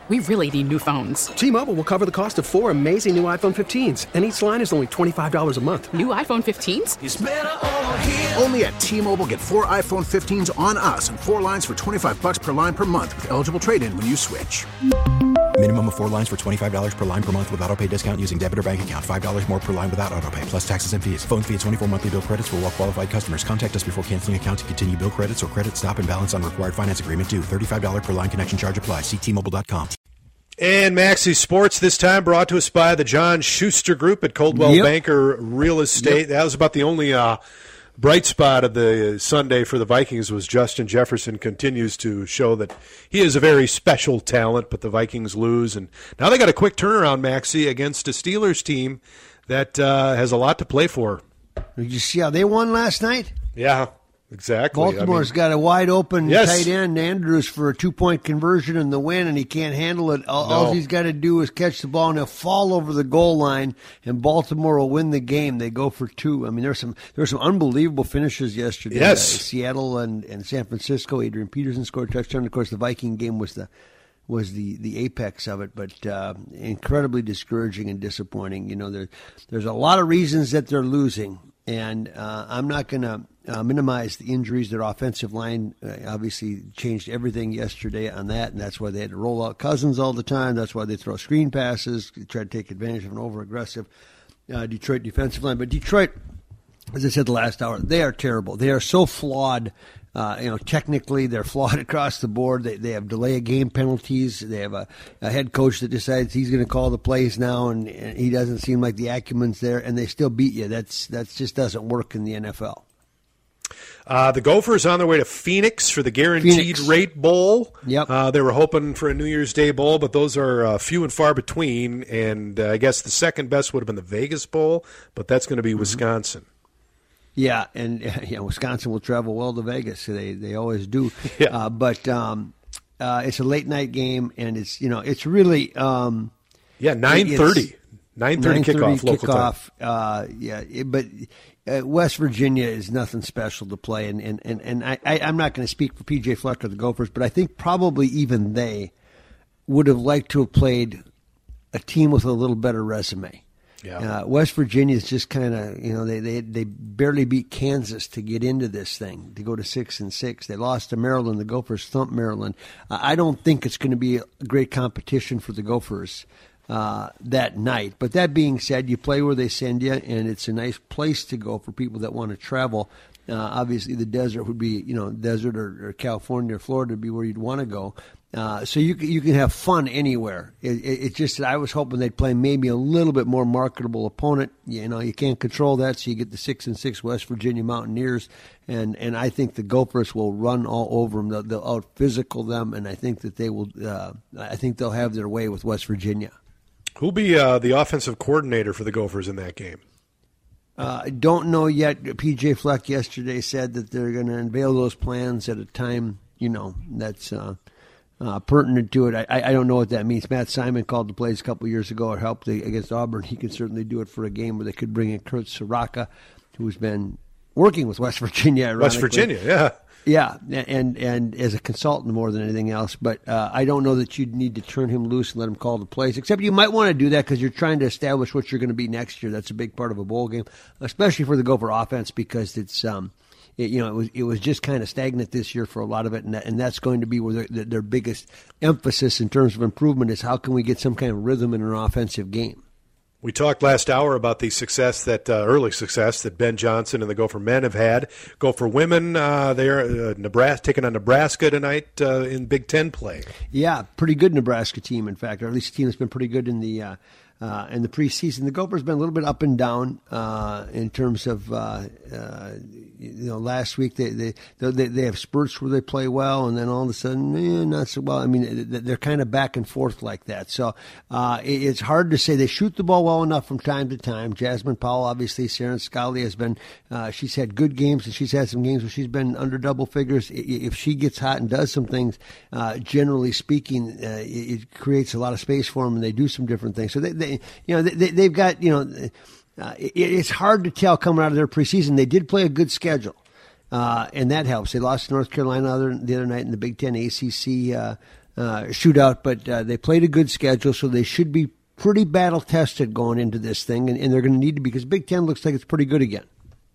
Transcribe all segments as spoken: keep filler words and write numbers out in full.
we really need new phones. T-Mobile will cover the cost of four amazing new iPhone fifteens, and each line is only twenty-five dollars a month. New iPhone fifteens? It's better over here. Only at T-Mobile, get four iPhone fifteens on us and four lines for twenty-five dollars per line per month with eligible trade-in when you switch. Minimum of four lines for twenty-five dollars per line per month with autopay discount using debit or bank account. five dollars more per line without autopay, plus taxes and fees. Phone fee at twenty-four monthly bill credits for well-qualified customers. Contact us before canceling account to continue bill credits or credit stop and balance on required finance agreement due. thirty-five dollars per line connection charge applies. See T Mobile dot com. And Maxi Sports this time brought to us by the John Schuster Group at Coldwell Yep. Banker Real Estate. Yep. That was about the only uh, bright spot of the Sunday for the Vikings was Justin Jefferson continues to show that he is a very special talent, but the Vikings lose. And now they got a quick turnaround, Maxi, against a Steelers team that uh, has a lot to play for. Did you see how they won last night? Yeah. Exactly. Baltimore's I mean, got a wide open yes. tight end, Andrews, for a two-point conversion in the win, and he can't handle it. All, No. all he's got to do is catch the ball, and he'll fall over the goal line, and Baltimore will win the game. They go for two. I mean, there's some there's some unbelievable finishes yesterday. Yes. Uh, Seattle and, and San Francisco. Adrian Peterson scored a touchdown. Of course, the Viking game was the was the, the apex of it, but uh, incredibly discouraging and disappointing. You know, there, there's a lot of reasons that they're losing, and uh, I'm not going to uh, minimize the injuries. Their offensive line uh, obviously changed everything yesterday on that, and that's why they had to roll out Cousins all the time. That's why they throw screen passes, try to take advantage of an over-aggressive uh, Detroit defensive line. But Detroit, as I said the last hour, they are terrible. They are so flawed. Uh, you know, technically, they're flawed across the board. They they have delay of game penalties. They have a, a head coach that decides he's going to call the plays now, and, and he doesn't seem like the acumen's there, and they still beat you. That's that just doesn't work in the N F L. Uh, the Gophers on their way to Phoenix for the Guaranteed Phoenix. Rate Bowl. Yep. Uh, they were hoping for a New Year's Day Bowl, but those are uh, few and far between. And uh, I guess the second best would have been the Vegas Bowl, but that's going to be Mm-hmm. Wisconsin. Yeah, and uh, yeah, Wisconsin will travel well to Vegas. They they always do. Yeah. Uh, but um, uh, it's a late night game, and it's you know it's really um, Yeah, nine thirty. nine thirty kickoff, local time. kickoff. Uh, yeah, it, but uh, West Virginia is nothing special to play, and and and, and I, I I'm not going to speak for P J Fleck or the Gophers, but I think probably even they would have liked to have played a team with a little better resume. Yeah. Uh, West Virginia is just kind of, you know, they, they they barely beat Kansas to get into this thing, to go to six and six. They lost to Maryland. The Gophers thumped Maryland. Uh, I don't think it's going to be a great competition for the Gophers uh, that night. But that being said, you play where they send you, and it's a nice place to go for people that want to travel. Uh, obviously, the desert would be, you know, desert or, or California or Florida would be where you'd want to go. Uh, so you can, you can have fun anywhere. It, it, it's just that I was hoping they'd play maybe a little bit more marketable opponent. You know, you can't control that, so you get the six and six West Virginia Mountaineers, and, and I think the Gophers will run all over them. They'll, they'll out physical them, and I think that they will. Uh, I think they'll have their way with West Virginia. Who'll be uh, the offensive coordinator for the Gophers in that game? Uh, I don't know yet. P J Fleck yesterday said that they're going to unveil those plans at a time, you know, that's uh, uh, pertinent to it. I, I don't know what that means. Matt Simon called the plays a couple of years ago or helped against Auburn. He can certainly do it for a game where they could bring in Kurt Soraka, who's been working with West Virginia. Ironically. West Virginia, yeah. Yeah, and and as a consultant more than anything else. But uh, I don't know that you'd need to turn him loose and let him call the plays, except you might want to do that because you're trying to establish what you're going to be next year. That's a big part of a bowl game, especially for the Gopher offense, because it's um, it, you know it was it was just kind of stagnant this year for a lot of it, and that, and that's going to be where their, their biggest emphasis in terms of improvement is how can we get some kind of rhythm in an offensive game. We talked last hour about the success that uh, early success that Ben Johnson and the Gopher men have had. Gopher women, uh, they're uh, Nebraska taking on Nebraska tonight uh, in Big Ten play. Yeah, pretty good Nebraska team, in fact, or at least a team that's been pretty good in the uh, uh, in the preseason. The Gophers been a little bit up and down uh, in terms of uh, uh, you know last week they, they they they have spurts where they play well, and then all of a sudden eh, not so well. I mean they're kind of back and forth like that. So uh, it's hard to say. They shoot the ball well enough from time to time. Jasmine Powell, obviously, Saren Scully has been uh, she's had good games, and she's had some games where she's been under double figures. If she gets hot and does some things, uh, generally speaking, uh, it creates a lot of space for them, and they do some different things. So they, they you know they, they've got you know. Uh, it, it's hard to tell coming out of their preseason. They did play a good schedule, uh, and that helps. They lost to North Carolina other, the other night in the Big Ten A C C uh, uh, shootout, but uh, they played a good schedule, so they should be pretty battle tested going into this thing, and, and they're going to need to, because Big Ten looks like it's pretty good again.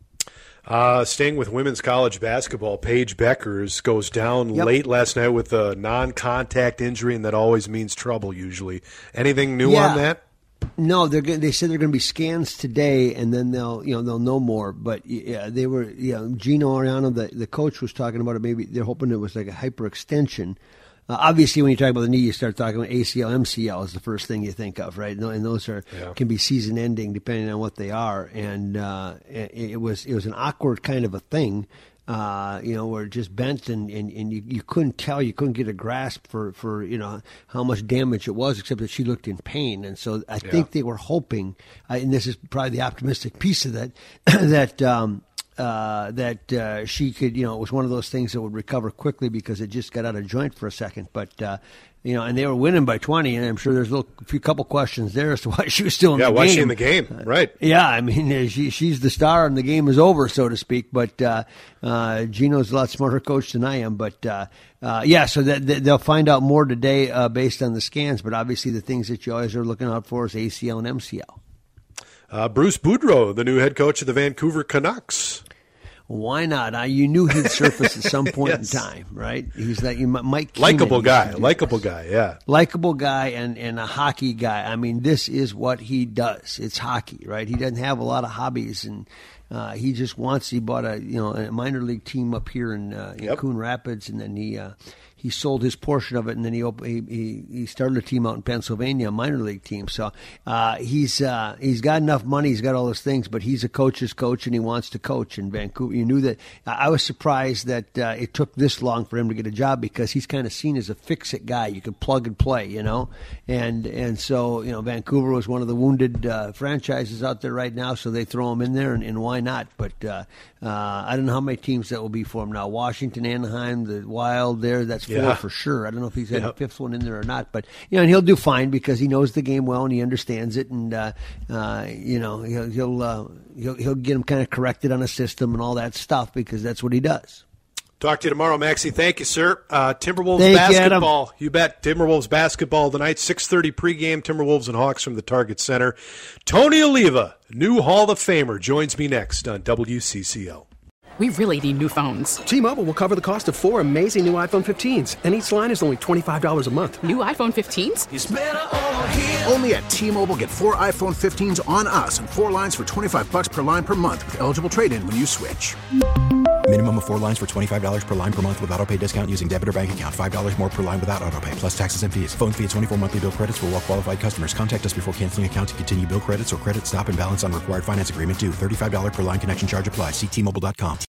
Uh, staying with women's college basketball, Paige Beckers goes down Yep. late last night with a non-contact injury, and that always means trouble usually. Anything new Yeah. on that? No, they're going they said they're going to be scans today, and then they'll you know they'll know more. But yeah, they were you know Gino Ariano, the the coach, was talking about it. Maybe they're hoping it was like a hyperextension. Uh, obviously, when you talk about the knee, you start talking about A C L, M C L is the first thing you think of, right? And those are Yeah. can be season ending depending on what they are. And uh, it, it was it was an awkward kind of a thing. Uh, you know, where it just bent and, and, and you, you couldn't tell, you couldn't get a grasp for, for, you know, how much damage it was, except that she looked in pain. And so I Yeah. think they were hoping, uh, and this is probably the optimistic piece of that, that, um, uh, that uh, she could, you know, it was one of those things that would recover quickly because it just got out of joint for a second. But, uh, you know, and they were winning by twenty, and I'm sure there's a little, a few couple questions there as to why she was still in Yeah, the why game. is she in the game? Right. Yeah, I mean, she, she's the star and the game is over, so to speak. But uh, uh, Gino's a lot smarter coach than I am. But, uh, uh, yeah, so that, that they'll find out more today uh, based on the scans. But obviously the things that you always are looking out for is A C L and M C L. Uh, Bruce Boudreau, the new head coach of the Vancouver Canucks. Why not? Uh, you knew he'd surface at some point Yes. in time, right? He's that you Mike Keenan Likeable used guy. to do Likeable this. guy, yeah. Likable guy and, and a hockey guy. I mean, this is what he does. It's hockey, right? He doesn't have a lot of hobbies, and uh, he just wants. He bought a you know a minor league team up here in, uh, in Yep. Coon Rapids, and then he uh, he sold his portion of it, and then he op- he, he he started a team out in Pennsylvania, a minor league team. So uh, he's uh, he's got enough money, he's got all those things, but he's a coach's coach, and he wants to coach in Vancouver. You knew that. I was surprised that uh, it took this long for him to get a job because he's kind of seen as a fix-it guy. You could plug and play, you know, and and so you know Vancouver was one of the wounded uh, franchises out there right now, so they throw him in there, and, and why not? But uh, uh, I don't know how many teams that will be for him now. Washington, Anaheim, the Wild, there that's four Yeah. for sure. I don't know if he's had Yep. a fifth one in there or not, but you know, and he'll do fine because he knows the game well and he understands it, and uh, uh, you know he'll he'll, uh, he'll he'll get him kind of corrected on a system and all that stuff because that's what he does. Talk to you tomorrow, Maxie. Thank you, sir. Uh, Timberwolves Thank you, basketball. You, bet. Timberwolves basketball tonight, six thirty pregame. Timberwolves and Hawks from the Target Center. Tony Oliva, new Hall of Famer, joins me next on W C C O. We really need new phones. T-Mobile will cover the cost of four amazing new iPhone fifteens, and each line is only twenty-five dollars a month. New iPhone fifteens? Only at T-Mobile, get four iPhone fifteens on us and four lines for twenty-five bucks per line per month with eligible trade-in when you switch. Minimum of four lines for twenty-five dollars per line per month with autopay discount using debit or bank account. five dollars more per line without autopay, plus taxes and fees. Phone fee at twenty-four monthly bill credits for well-qualified customers. Contact us before canceling account to continue bill credits or credit stop and balance on required finance agreement due. thirty-five dollars per line connection charge applies. See T Mobile dot com.